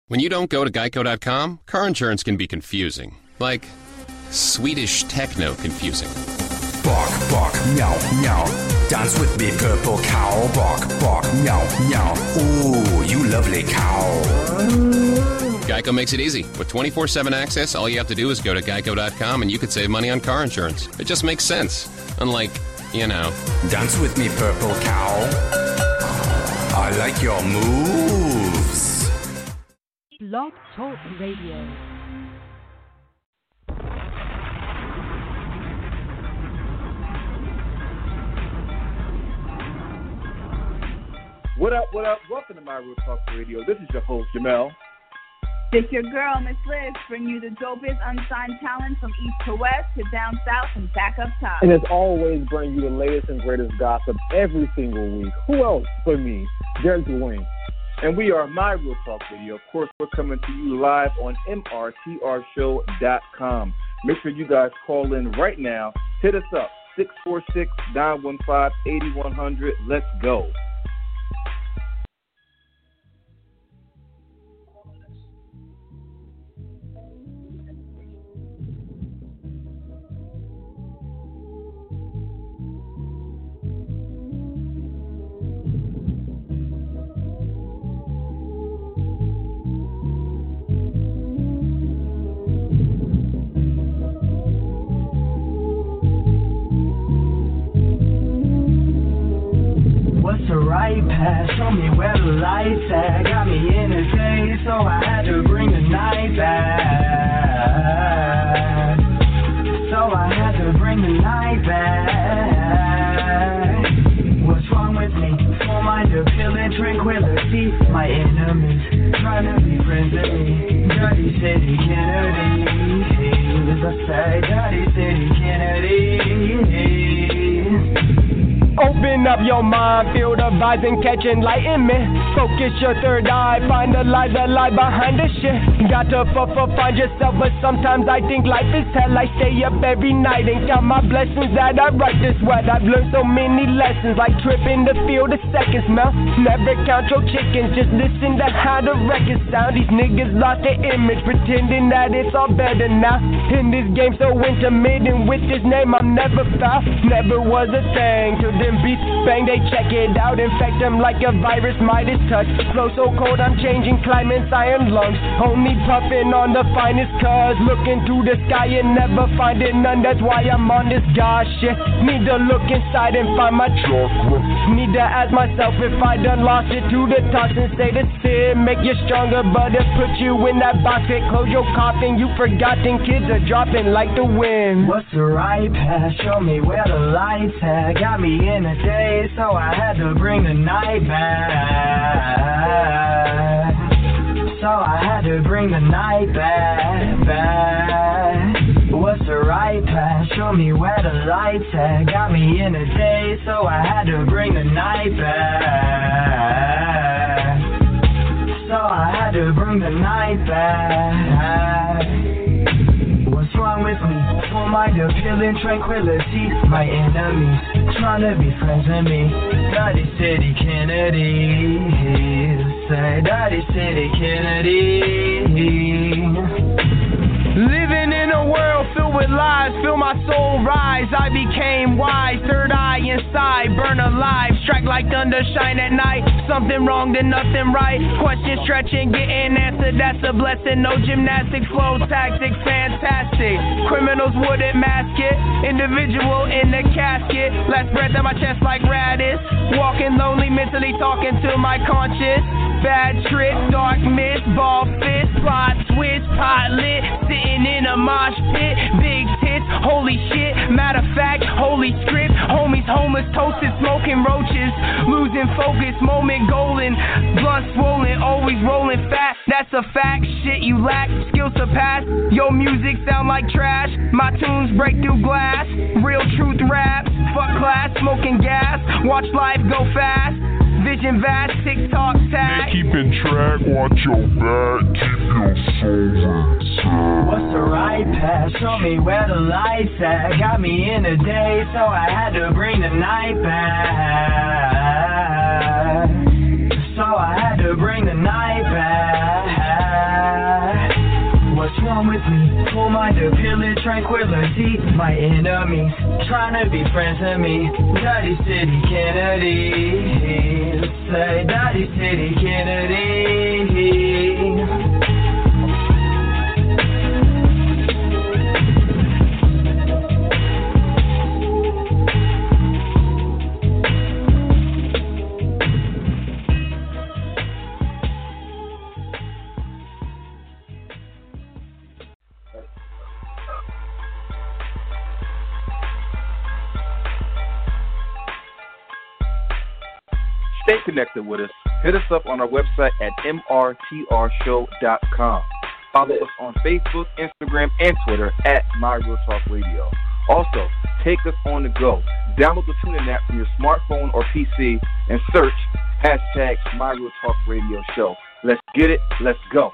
When you don't go to Geico.com, car insurance can be confusing. Like Swedish techno confusing. Bark, bark, meow, meow. Dance with me, purple cow. Bark, bark, meow, meow. Ooh, you lovely cow. Geico makes it easy. With 24/7 access, all you have to do is go to Geico.com and you could save money on car insurance. It just makes sense. Unlike, Dance with me, purple cow. I like your moves. Blog Talk Radio. What up, what up? Welcome to My Real Talk Radio. This is your host, Jamel. It's your girl, Miss Liz, bringing you the dopest unsigned talent from east to west to down south and back up top. And as always, bring you the latest and greatest gossip every single week. Who else but me, Derek Dwayne? And we are My Real Talk Radio. Of course, we're coming to you live on MRTRshow.com. Make sure you guys call in right now. Hit us up, 646-915-8100. Let's go. The right path, show me where the lights at. Got me in a daze, so I had to bring the night back. So I had to bring the night back. What's wrong with me? Full mind of feeling tranquility. My enemies trying to be friends with me. Dirty City Kennedy, as I say, Dirty City Kennedy. Open up your mind, feel the vibes and catch enlightenment. Focus your third eye, find the lie behind the shit. Got to find yourself, but sometimes I think life is hell. I stay up every night and count my blessings that I write this word. I've learned so many lessons, like tripping to feel the seconds smell. Never count your chickens, just listen to how the records sound. These niggas lost their image, pretending that it's all better now. In this game so intermittent, with this name I'm never found. Never was a thing till them beats bang, they check it out. Infect them like a virus Midas touch. Flow so cold I'm changing climates, iron lungs. Only puffing on the finest cause looking to the sky and never finding none. That's why I'm on this god shit. Need to look inside and find my chakra. Need to ask myself if I done lost it to the toss and say the sin make you stronger, but it put you in that box. It close your coffin, you forgotten kids are dropping like the wind. What's the right path? Show me where the lights at. Got me in a day, so I had to bring the night back. So I had to bring the night back. What's the right path? Show me where the lights at. Got me in a day, so I had to bring the night back. So I had to bring the night back. What's wrong with me? Full mind of feeling tranquility. My enemies trying to be friends with me. Dirty City Kennedy, say Dirty City Kennedy. Living in a world filled with lies, feel my soul rise. I became wise, third eye inside, burn alive. Strike like thunder, shine at night. Something wrong, then nothing right. Question stretching, getting answered, that's a blessing. No gymnastics, flow tactics, fantastic. Criminals wouldn't mask it. Individual in the casket. Last breath in my chest like Radis. Walking lonely, mentally talking to my conscience. Bad trip, dark mist, ball fist, plot twist, pot lit. Sitting in a mosh pit, big tits, holy shit. Matter of fact, holy script. Homies homeless, toasted, smoking roaches. Losing focus, moment golden. Blunt swollen, always rolling fat. That's a fact, shit you lack. Skills surpass, your music sound like trash. My tunes break through glass. Real truth raps, fuck class, smoking gas. Watch life go fast. Vision vast, TikTok tag. Keeping track, watch your back, keep your soul intact. What's the right path? Show me where the lights at. Got me in a day, so I had to bring the night back. So I had to bring the night back. come with me. Pull my pillar tranquility. My enemies trying to be friends with me. Daddy City Kennedy. Say Daddy City Kennedy. Stay connected with us. Hit us up on our website at mrtrshow.com. Follow us on Facebook, Instagram, and Twitter at My Real Talk Radio. Also, take us on the go. Download the TuneIn app from your smartphone or PC and search hashtag My Real Talk Radio Show. Let's get it. Let's go.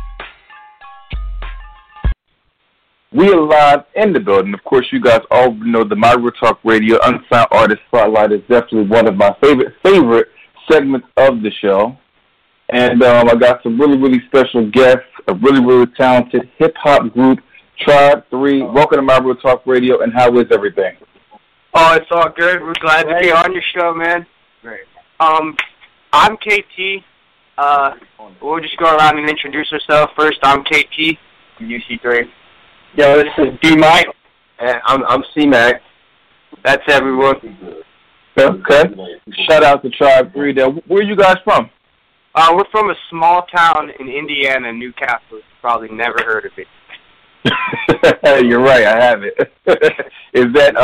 We are live in the building. Of course, you guys all know the My Real Talk Radio Unsigned Artist Spotlight is definitely one of my favorite segments of the show. And I got some really special guests, a really talented hip-hop group, Tribe 3. Welcome to My Real Talk Radio, and how is everything? Oh, it's all good. We're glad to be on your show, man. Great. I'm KT. We'll just go around and introduce ourselves. First, I'm KT from UC3. Yo, this is D-Mike. And I'm C-Mac. That's everyone. Okay. Shout out to Tribe 3 there. Where are you guys from? We're from a small town in Indiana, Newcastle. Probably never heard of it. You're right, I have it. Is that,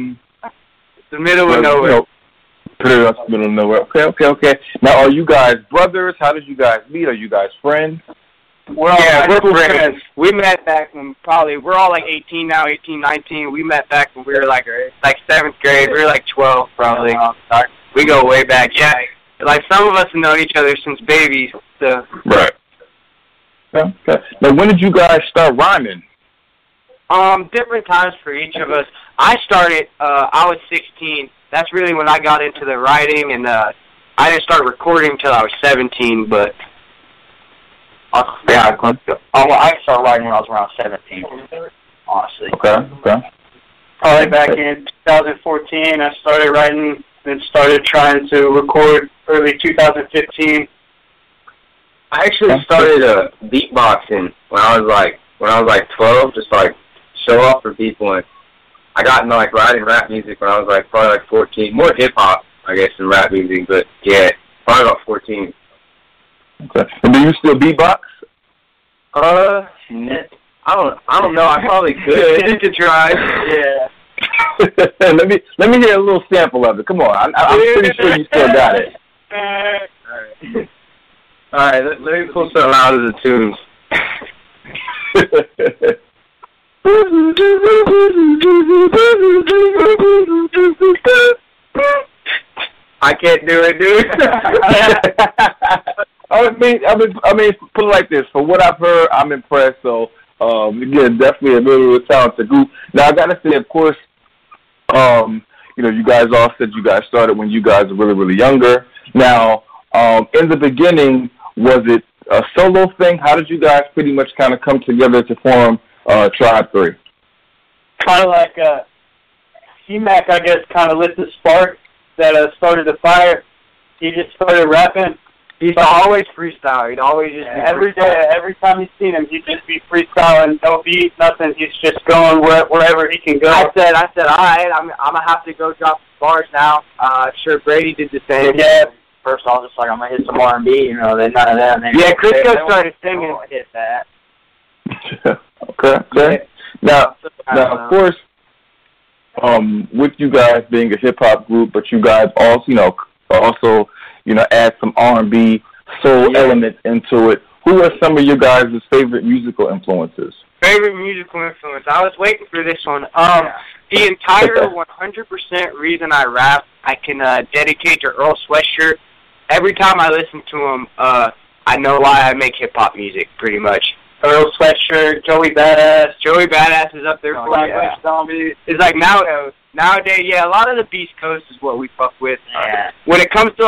the middle of nowhere. Pretty much the middle of nowhere. Okay. Now, are you guys brothers? How did you guys meet? Are you guys friends? We're friends. We met back when we're all like 18 now, 18, 19. We met back when we were like 7th grade. We were like 12 probably. We go way back. Yeah, like some of us have known each other since babies. So. Right. Okay. Now, when did you guys start rhyming? Different times for each of us. I started, I was 16. That's really when I got into the writing, and I didn't start recording until I was 17, but... I started writing when I was around 17, honestly. Okay. Probably back in 2014, I started writing and started trying to record early 2015. I actually started beatboxing when I was like 12, just like show off for people, and I got into like writing rap music when I was like probably like 14, more hip hop I guess than rap music, but yeah, probably about 14. Okay. And do you still beatbox? I don't know. I probably could. You could try. Yeah. let me hear a little sample of it. Come on. I'm pretty sure you still got it. All right. Let me pull something out of the tunes. I can't do it, dude. I mean, put it like this. For what I've heard, I'm impressed. So, again, definitely a really talented group. Now, I gotta say, of course, you guys all said you guys started when you guys were really younger. Now, in the beginning, was it a solo thing? How did you guys pretty much kind of come together to form Tribe 3? Kind of like C-Mac, I guess, kind of lit the spark that started the fire. He just started rapping. He's always freestyle. He'd always just every time you've seen him, he'd just be freestyling, no beat, nothing. He's just going wherever he can go. I said, all right, I'm gonna have to go drop some bars now. Sure, Brady did the same. Yeah. First, I was just like, I'm gonna hit some R&B, then none of that. Yeah, Crisco started singing. Hit that. Okay. Now, of course, with you guys being a hip hop group, but you guys also add some R&B soul elements into it. Who are some of your guys' favorite musical influences? Favorite musical influence? I was waiting for this one. The entire 100% reason I rap, I can dedicate to Earl Sweatshirt. Every time I listen to him, I know why I make hip-hop music, pretty much. Earl Sweatshirt, Joey Badass. Joey Badass is up there for Flatbush Zombie. It's like nowadays, a lot of the Beast Coast is what we fuck with. Yeah. When it comes to,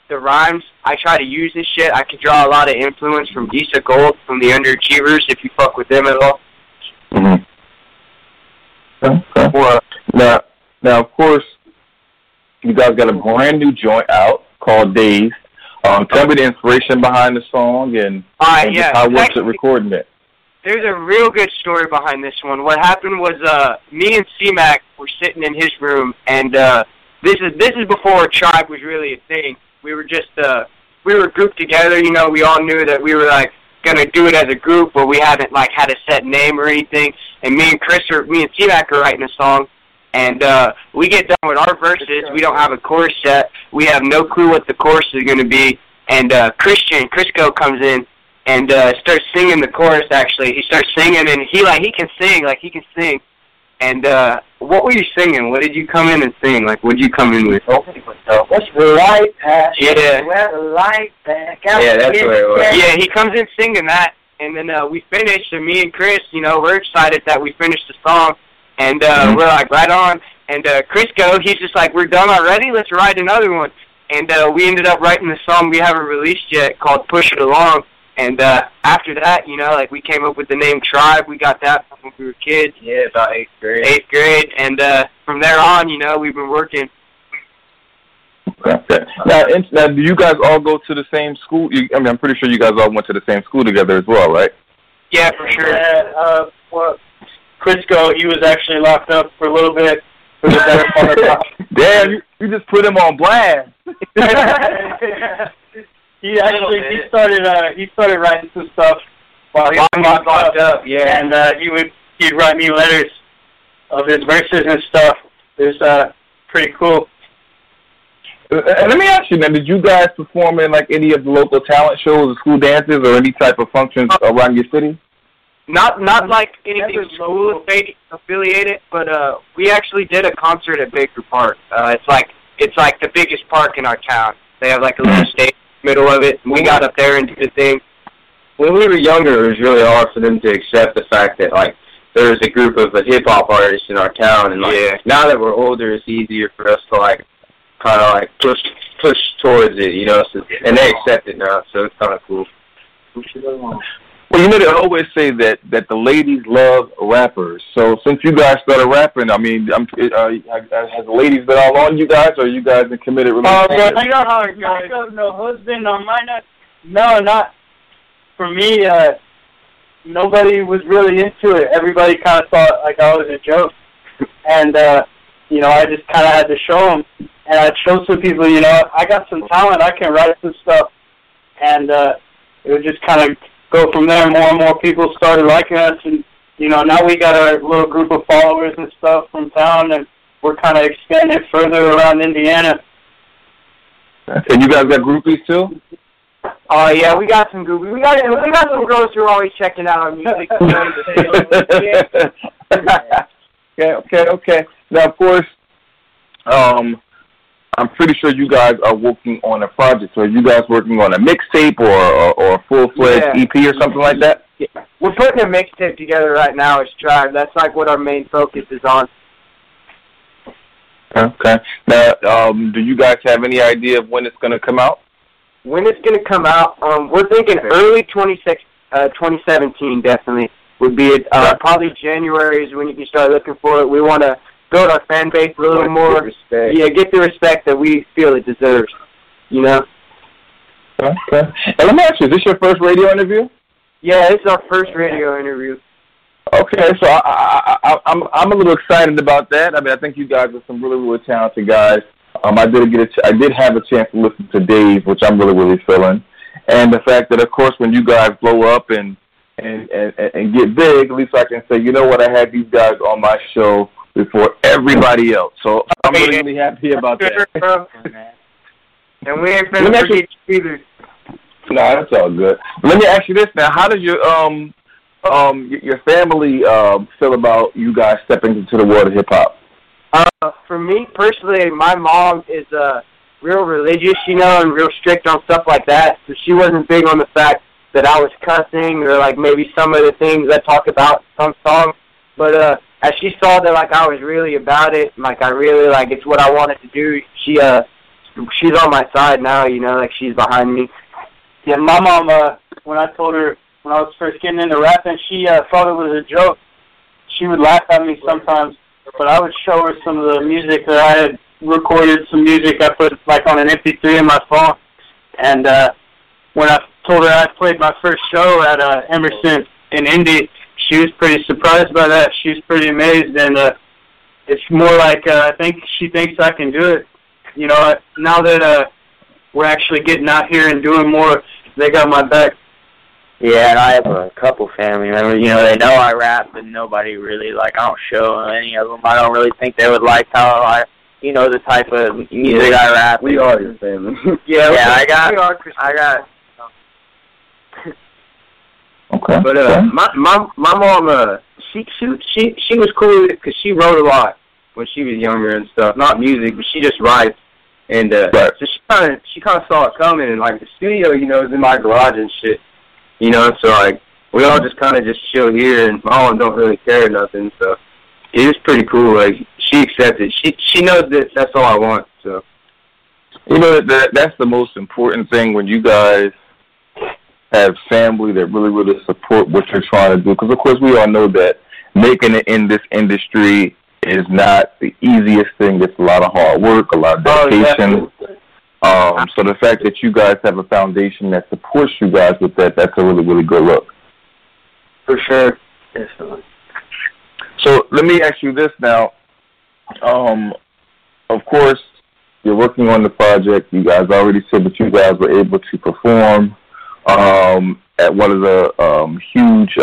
the rhymes, I try to use this shit. I can draw a lot of influence from Issa Gold, from the Underachievers, if you fuck with them at all. Mm-hmm. Okay. Well, now, of course, you guys got a brand new joint out called Days. Tell me the inspiration behind the song and how was it recording it? There's a real good story behind this one. What happened was me and C-Mac were sitting in his room, and this is before Tribe was really a thing. We were just we were grouped together. You know, we all knew that we were like gonna do it as a group, but we haven't like had a set name or anything. And me and C-Mac are writing a song, and we get done with our verses. We don't have a chorus set. We have no clue what the chorus is gonna be. And Crisco comes in and starts singing the chorus. Actually, he starts singing, and he can sing. And what were you singing? What did you come in and sing? Like, what did you come in with? What's the light path? Yeah. Where the light back. Yeah, that's what it was. Yeah, he comes in singing that, and then we finished, and me and Chris, you know, we're excited that we finished the song, and we're like, right on. And Crisco, he's just like, we're done already? Let's write another one. And we ended up writing the song we haven't released yet called Push It Along. And after that, you know, like, we came up with the name Tribe. We got that when we were kids. Yeah, about 8th grade. 8th grade. And from there on, you know, we've been working. Okay. Now, do you guys all go to the same school? I'm pretty sure you guys all went to the same school together as well, right? Yeah, for sure. Yeah, well, Crisco, he was actually locked up for a little bit. For the better part of Damn, you just put him on blast. He started writing some stuff while he was locked up. Yeah, and he'd write me letters of his verses and stuff. It was pretty cool. Let me ask you, man, did you guys perform in like any of the local talent shows or school dances or any type of functions around your city? Not like anything school affiliated, but we actually did a concert at Baker Park. It's like the biggest park in our town. They have like a little stage in the middle of it. We got up there and did the thing. When we were younger, it was really hard for them to accept the fact that like there was a group of hip hop artists in our town, and like now that we're older, it's easier for us to like kind of like push towards it, you know. So, and they accept it now, so it's kind of cool. Well, you know, they always say that the ladies love rappers. So since you guys started rapping, I mean, has the ladies been all on you guys, or are you guys in committed relationships? You know how I got no husband on mine. No, not for me. Nobody was really into it. Everybody kind of thought like I was a joke, and you know, I just kind of had to show them, and I'd show some people, you know, I got some talent. I can write some stuff, and it would just kind of go from there. More and more people started liking us, and you know, now we got our little group of followers and stuff from town, and we're kind of expanding further around Indiana. And you guys got groupies too? Oh yeah, we got some groupies. We got some girls who are always checking out our music. Okay. Now, of course, I'm pretty sure you guys are working on a project. So are you guys working on a mixtape or a full-fledged EP or something like that? Yeah. We're putting a mixtape together right now as Tribe. That's like what our main focus is on. Okay. Now, do you guys have any idea of when it's going to come out? When it's going to come out, we're thinking early 2017 definitely would be it. Probably January is when you can start looking for it. We want to build our fan base a little more. Yeah, get the respect that we feel it deserves, you know? Okay. And let me ask you, is this your first radio interview? Yeah, this is our first radio interview. Okay, so I'm a little excited about that. I mean, I think you guys are some really, really talented guys. I did have a chance to listen to Dave, which I'm really, really feeling. And the fact that, of course, when you guys blow up and get big, at least I can say, you know what, I had these guys on my show before everybody else. So I'm really, really happy about that. And we ain't finna forget you either. No, that's all good. Let me ask you this now. How does your family feel about you guys stepping into the world of hip-hop? For me, personally, my mom is real religious, you know, and real strict on stuff like that. So she wasn't big on the fact that I was cussing or, like, maybe some of the things I talk about in some songs. But as she saw that, like, I was really about it, like, I really, like, it's what I wanted to do, she she's on my side now, you know, like she's behind me. Yeah, my mom, when I told her when I was first getting into rapping, she thought it was a joke. She would laugh at me sometimes, but I would show her some of the music that I had recorded, some music I put like on an MP3 in my phone. And when I told her I played my first show at Emerson in Indy, she was pretty surprised by that. She was pretty amazed, and it's more like I think she thinks I can do it. You know, now that we're actually getting out here and doing more, they got my back. Yeah, and I have a couple family members, you know, they know I rap, but nobody really, like, I don't show any of them. I don't really think they would like how I, you know, the type of music I rap. We are your family. Yeah, I got. Okay. But my mom, she was cool with it because she wrote a lot when she was younger and stuff. Not music, but she just writes. And so she kind of saw it coming, and like the studio, you know, is in my garage and shit. You know, so like we all just kind of just chill here, and my mom don't really care or nothing. So it was pretty cool. Like she accepted. She knows that that's all I want. So you know that's the most important thing when you guys have family that really support what you're trying to do. Because of course we all know that making it in this industry is not the easiest thing. It's a lot of hard work, a lot of dedication. So the fact that you guys have a foundation that supports you guys with that, that's a really good look. For sure. Definitely. So let me ask you this now. Of course, you're working on the project. You guys already said that you guys were able to perform at one of the huge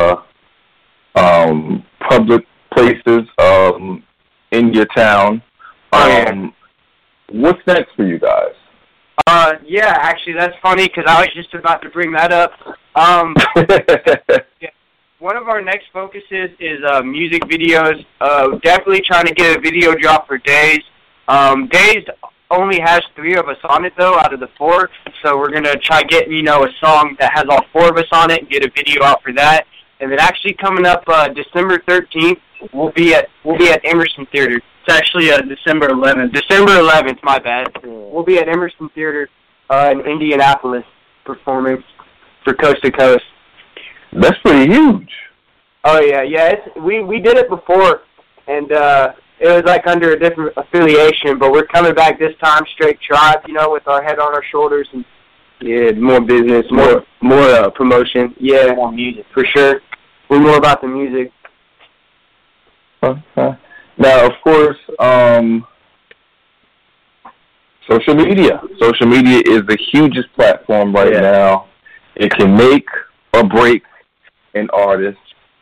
public places in your town. What's next for you guys? Yeah, actually, that's funny because I was just about to bring that up. Yeah, one of our next focuses is music videos. Definitely trying to get a video drop for Days. Days only has 3 of us on it, though, out of the 4. So we're going to try getting, you know, a song that has all 4 of us on it and get a video out for that. And then actually coming up December 13th, we'll be at Emerson Theater. It's actually December 11th. December 11th, my bad. We'll be at Emerson Theater in Indianapolis performing for Coast to Coast. That's pretty huge. Oh, yeah. We did it before, and it was like under a different affiliation, but we're coming back this time straight Tribe, you know, with our head on our shoulders. And yeah, more business, more promotion. Yeah, more music, for sure. We're more about the music. Now, of course, social media. Social media is the hugest platform right now. It can make or break an artist.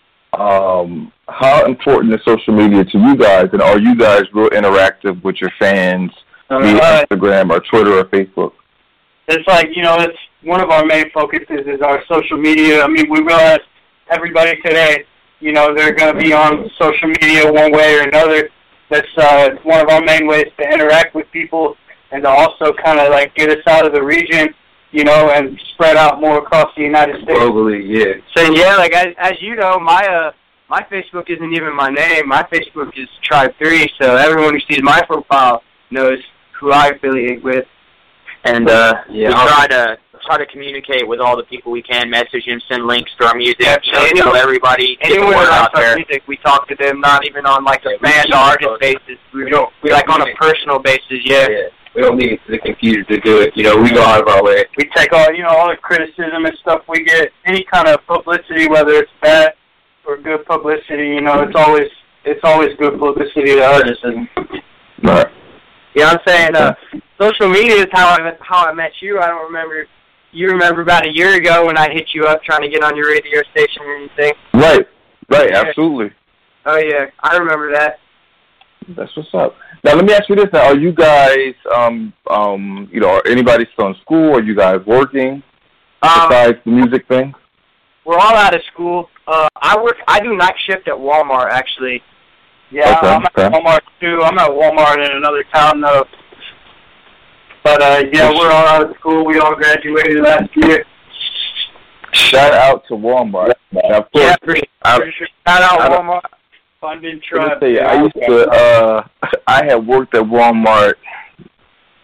How important is social media to you guys, and are you guys real interactive with your fans via Instagram or Twitter or Facebook? It's like, you know, it's one of our main focuses is our social media. I mean, we realize everybody today, you know, they're going to be on social media one way or another. That's one of our main ways to interact with people and to also kind of like get us out of the region, you know, and spread out more across the United States. Globally, yeah. So yeah, like as you know, my Facebook isn't even my name. My Facebook is Tribe 3, so everyone who sees my profile knows who I affiliate with. And we try to communicate with all the people we can, message and send links to our music, tell everybody. Anyone out there, music, we talk to them, not even on like a fan to artist basis. We like on a personal basis, yeah. We don't need the computer to do it. You know, we go out of our way. We take all the criticism and stuff we get, any kind of publicity, whether it's bad or good publicity. You know, it's always good publicity to artists. Right. You know what I'm saying? Social media is how I met you. I don't remember. You remember about a year ago when I hit you up trying to get on your radio station or anything? Right, absolutely. Oh, yeah, I remember that. That's what's up. Now, let me ask you this. Now, are you guys, are anybody still in school? Are you guys working besides the music thing? We're all out of school. I do night shift at Walmart, actually. Yeah, okay, I'm at Walmart, too. I'm at Walmart in another town, though. But, we're all out of school. We all graduated last year. Shout out to Walmart. Now, of course, shout out Walmart. Funding Tribe. I had worked at Walmart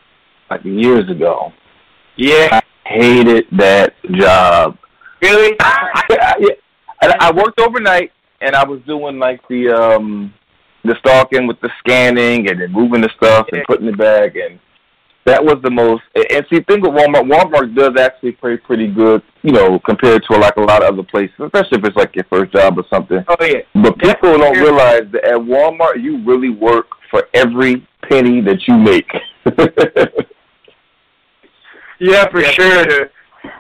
like years ago. Yeah. I hated that job. Really? I worked overnight, and I was doing like the stalking with the scanning and then moving the stuff and putting it back, and that was the most. And see, think of Walmart. Walmart does actually pay pretty good, you know, compared to like a lot of other places, especially if it's like your first job or something. Oh yeah. But people don't realize that at Walmart you really work for every penny that you make. Yeah, for sure.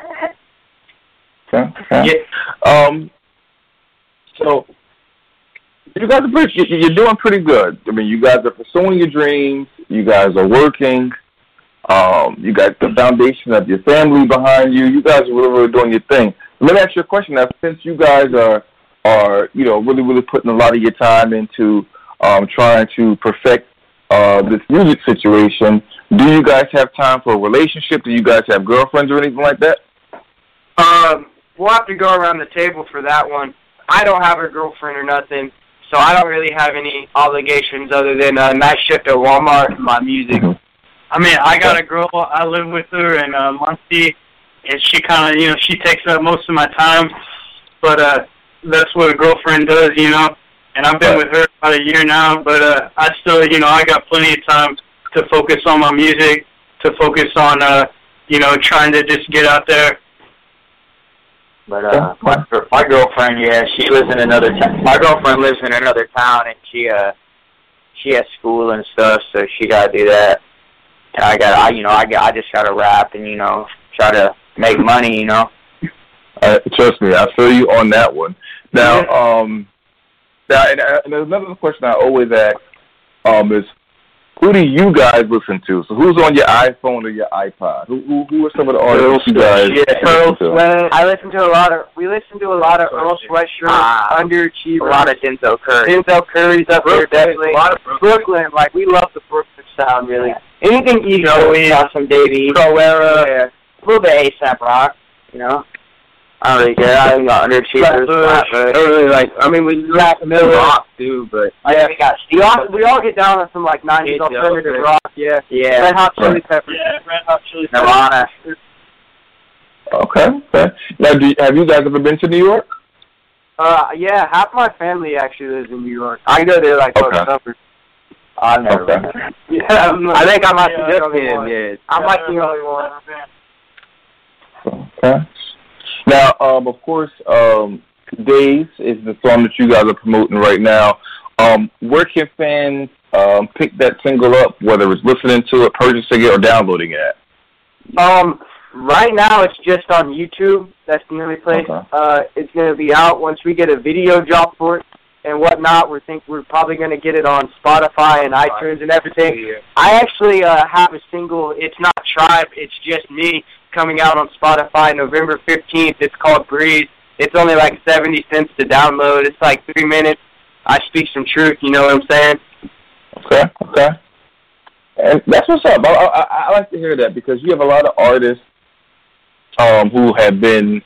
Okay. Yeah. So you guys are you're doing pretty good. I mean, you guys are pursuing your dreams. You guys are working. You got the foundation of your family behind you. You guys are really doing your thing. Let me ask you a question now. Since you guys are you know, really putting a lot of your time into trying to perfect this music situation, do you guys have time for a relationship? Do you guys have girlfriends or anything like that? We'll have to go around the table for that one. I don't have a girlfriend or nothing, so I don't really have any obligations other than night shift at Walmart and my music. I mean, I got a girl, I live with her in Muncie, and she kind of, you know, she takes up most of my time, but that's what a girlfriend does, you know, and I've been with her about a year now, but I still, you know, I got plenty of time to focus on my music, to focus on, you know, trying to just get out there. But my girlfriend, yeah, she lives in another town. My girlfriend lives in another town, and she has school and stuff, so she gotta do that. And I just gotta rap and, you know, try to make money, you know. Trust me, I feel you on that one. Now, and another question I always ask is, who do you guys listen to? So who's on your iPhone or your iPod? Who are some of the artists you guys listen to? We listen to a lot of Earl Sweatshirt, Underachiever, a lot of Denzel Curry. Denzel Curry's up there, definitely. A lot of Brooklyn. Like, we love the Brooklyn sound, really. Anything East Coast, some Davey, Proera, a little bit ASAP Rock, you know. I don't really care. I got Underachievers. I don't really like. I mean, we rap Miller rock too, but yeah, we got Steve. We all get down on some like 90s alternative rock. Yeah. Yeah. Red Hot Chili Peppers. Yeah, Red Hot Chili Peppers. Nirvana. Okay. Now, have you guys ever been to New York? Yeah, half my family actually lives in New York. I go there like for summer. I've never been. Yeah, I think I might be just been. Yeah, I might be the only one. Okay. Now, of course, Days is the song that you guys are promoting right now. Where can fans pick that single up, whether it's listening to it, purchasing it, or downloading it at? Right now it's just on YouTube. That's the only place. Okay. It's going to be out once we get a video drop for it and whatnot. We're probably going to get it on Spotify and iTunes and everything. Yeah. I actually have a single. It's not Tribe. It's just me, coming out on Spotify November 15th. It's called Breeze. It's only like 70 cents to download. It's like 3 minutes. I speak some truth, you know what I'm saying? Okay. And that's what's up. I like to hear that because you have a lot of artists who have been,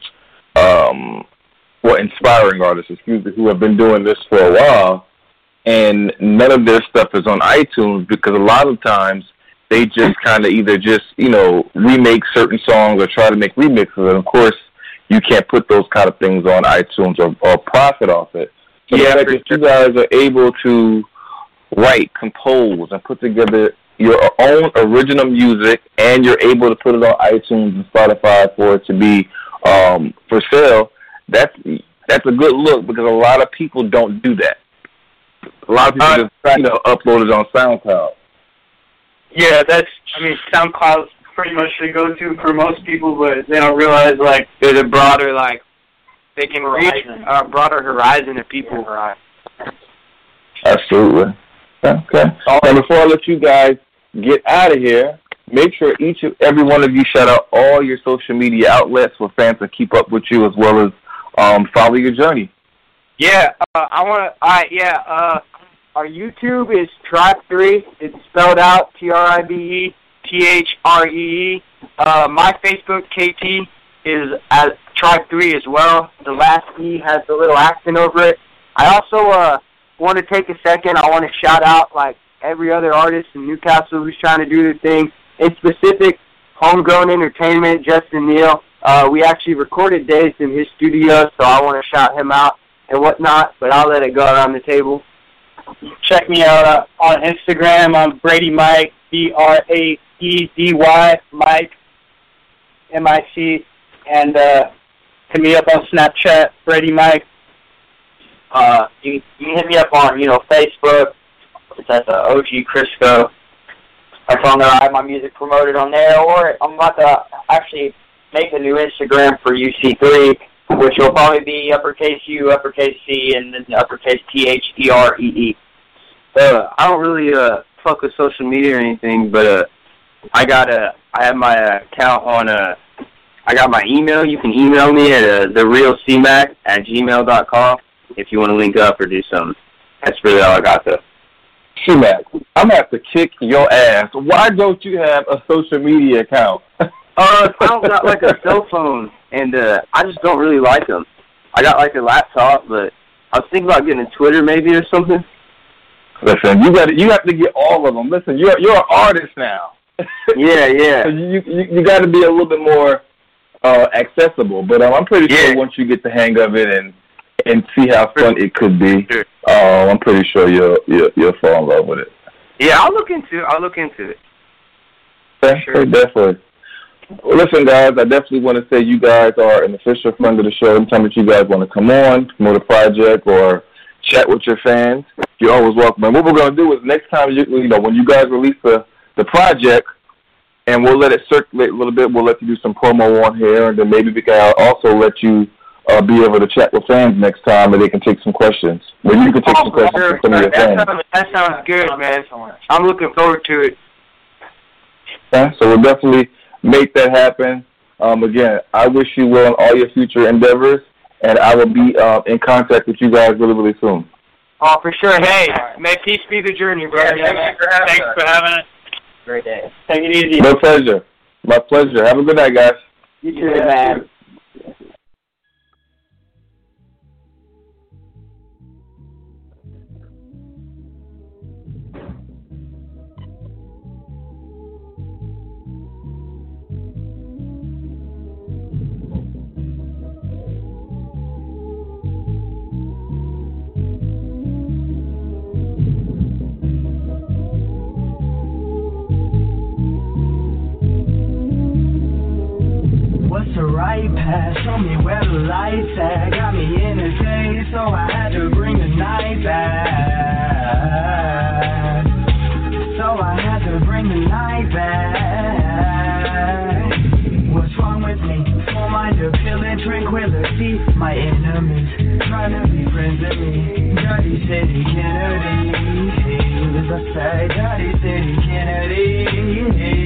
inspiring artists, who have been doing this for a while, and none of their stuff is on iTunes because a lot of times they just kind of either just, you know, remake certain songs or try to make remixes, and of course you can't put those kind of things on iTunes or profit off it. So the fact that you guys are able to write, compose, and put together your own original music, and you're able to put it on iTunes and Spotify for it to be for sale, that's a good look because a lot of people don't do that. A lot of people just upload it on SoundCloud. Yeah, SoundCloud's pretty much the go-to for most people, but they don't realize, like, there's a broader, like, they can reach a broader horizon of people. Absolutely. Okay. And before I let you guys get out of here, make sure every one of you shout out all your social media outlets where fans can keep up with you as well as follow your journey. Yeah, our YouTube is Tribe3. It's spelled out TRIBE, THREE. My Facebook, KT, is at Tribe3 as well. The last E has the little accent over it. I also want to take a second. I want to shout out like every other artist in Newcastle who's trying to do their thing. in specific, Homegrown Entertainment, Justin Neal. We actually recorded days in his studio, so I want to shout him out and whatnot, but I'll let it go around the table. Check me out on Instagram. I'm Brady Mike, Braedy, Mike, MIC, and hit me up on Snapchat, Brady Mike. You can hit me up on, Facebook. It's at the OG Crisco. That's on there. I have my music promoted on there, or I'm about to actually make a new Instagram for UC3, which will probably be uppercase U, uppercase C, and then uppercase THEREE. I don't really fuck with social media or anything, but I have my account on I got my email. You can email me at therealcmac@gmail.com if you want to link up or do something. That's really all I got, though. C-Mac, I'm going to have to kick your ass. Why don't you have a social media account? I don't got, like, a cell phone, and I just don't really like them. I got, like, a laptop, but I was thinking about getting a Twitter maybe or something. Listen, you have to get all of them. Listen, you're an artist now. Yeah. So you got to be a little bit more accessible. But I'm pretty sure once you get the hang of it and see how fun it could be, I'm pretty sure you'll fall in love with it. Yeah, I'll look into it. Sure. Definitely. Well, listen, guys, I definitely want to say you guys are an official friend of the show. Anytime that you guys want to come on, promote a project, or chat with your fans, you're always welcome. And what we're going to do is next time, when you guys release the project, and we'll let it circulate a little bit, we'll let you do some promo on here, and then maybe we can also let you be able to chat with fans next time, and they can take some questions. Well, you can take some questions from some of your fans. That sounds good, man. I'm looking forward to it. Okay, so we'll definitely make that happen. Again, I wish you well in all your future endeavors, and I will be in contact with you guys really, really soon. Oh, for sure. Hey, may peace be the journey, brother. Thanks for having us. Great day. Take it easy. My pleasure. My pleasure. Have a good night, guys. You too, man. The right path, show me where the lights at. Got me in a daze, so I had to bring the night back. What's wrong with me? Full mind of feeling tranquility. My enemies trying to be friends with me. Dirty City Kennedy, as I say, Dirty City Kennedy.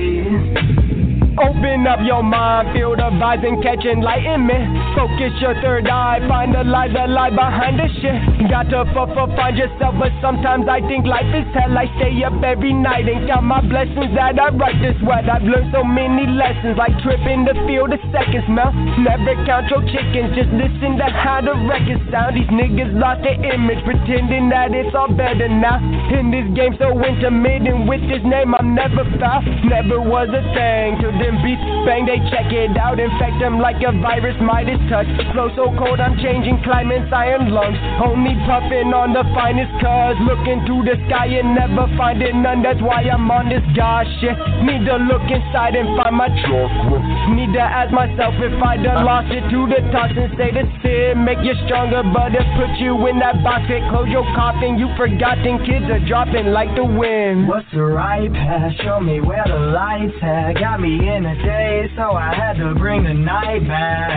Open up your mind, feel the vibes and catch enlightenment. Focus your third eye, find the lie behind the shit. Got to find yourself, but sometimes I think life is hell. I stay up every night and count my blessings that I write this sweat. I've learned so many lessons, like tripping to feel the seconds smell. Never count your chickens, just listen to how the records sound. These niggas lost their image, pretending that it's all better now. In this game so intermittent, with this name I'm never foul. Never was a thing till them beats bang, they check it out. Infect them like a virus, Midas touch. Flow so cold, I'm changing climates, iron lungs. Only puffing on the finest, cause looking through the sky and never finding none. That's why I'm on this god shit. Need to look inside and find my chakra. Need to ask myself if I done lost it to the toss and say the sin. Make you stronger, but it put you in that box. It close your coffin, you forgotten. Kids are dropping like the wind. What's the right path? Show me where the lights at. Got me in a day, so I had to bring the night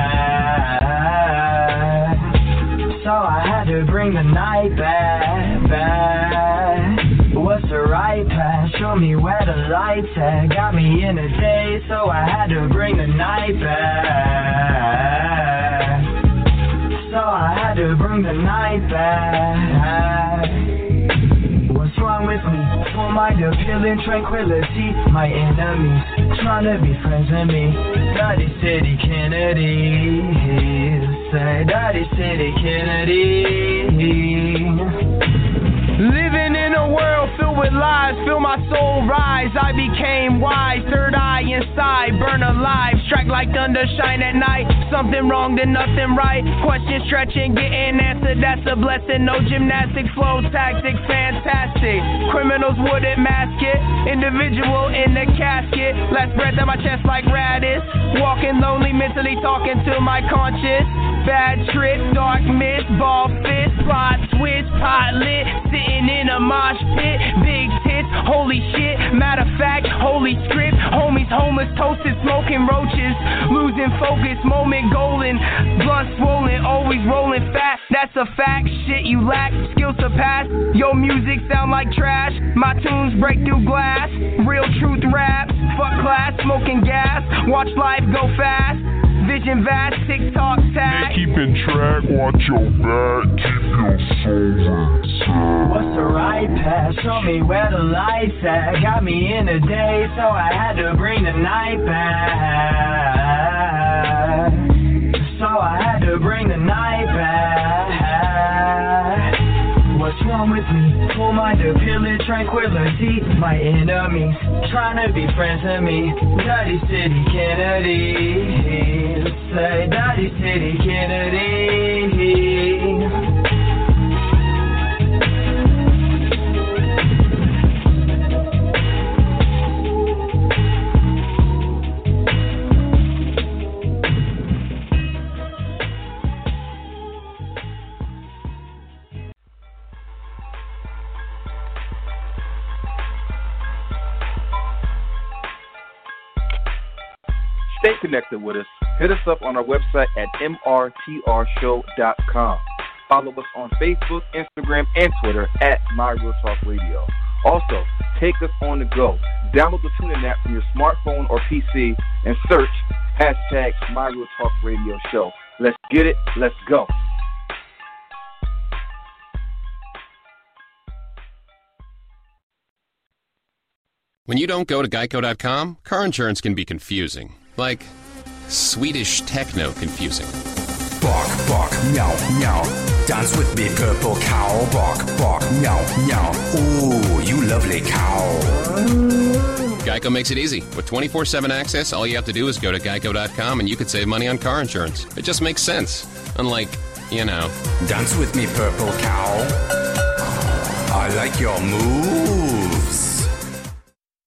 back. So I had to bring the night back. What's the right path? Show me where the lights at. Got me in a day, so I had to bring the night back. So I had to bring the night back. What's wrong with me? Full mind of feeling tranquility. My enemies trying to be friends with me. Dirty City Kennedy, say Dirty City Kennedy. Living in a world filled with with lies, feel my soul rise. I became wise, third eye inside, burn alive. Strike like thunder, shine at night. Something wrong, then nothing right. Question stretching, getting answered, that's a blessing. No gymnastics, flow tactics, fantastic. Criminals wouldn't mask it. Individual in the casket. Last breath on my chest like Radis. Walking lonely, mentally talking to my conscience. Bad trip, dark mist, ball fist, plot switch, pot lit, sitting in a mosh pit, big tits, holy shit, matter of fact, holy script, homies homeless, toasted, smoking roaches, losing focus, moment golden, blunt swollen, always rolling fat, that's a fact, shit you lack, skills surpass, your music sound like trash, my tunes break through glass, real truth raps, fuck class, smoking gas, watch life go fast, vision vast, TikTok tag. Keeping track, watch your back, keep your soul intact. What's the right path? Show me where the light's at. Got me in the day, so I had to bring the night back. So I had to bring the night back. What's wrong with me? Who mind to peel it, tranquility? My enemies trying to be friends with me. Daddy City Kennedy. Say Daddy City Kennedy. Stay connected with us. Hit us up on our website at mrtrshow.com. Follow us on Facebook, Instagram, and Twitter at My Real Talk Radio. Also, take us on the go. Download the TuneIn app from your smartphone or PC and search hashtag My Real Talk Radio Show. Let's get it. Let's go. When you don't go to Geico.com, car insurance can be confusing. Like Swedish techno confusing. Bark, bark, meow, meow. Dance with me, purple cow. Bark, bark, meow, meow. Ooh, you lovely cow. Geico makes it easy. With 24/7 access, all you have to do is go to Geico.com and you could save money on car insurance. It just makes sense. Unlike, you know. Dance with me, purple cow. I like your move.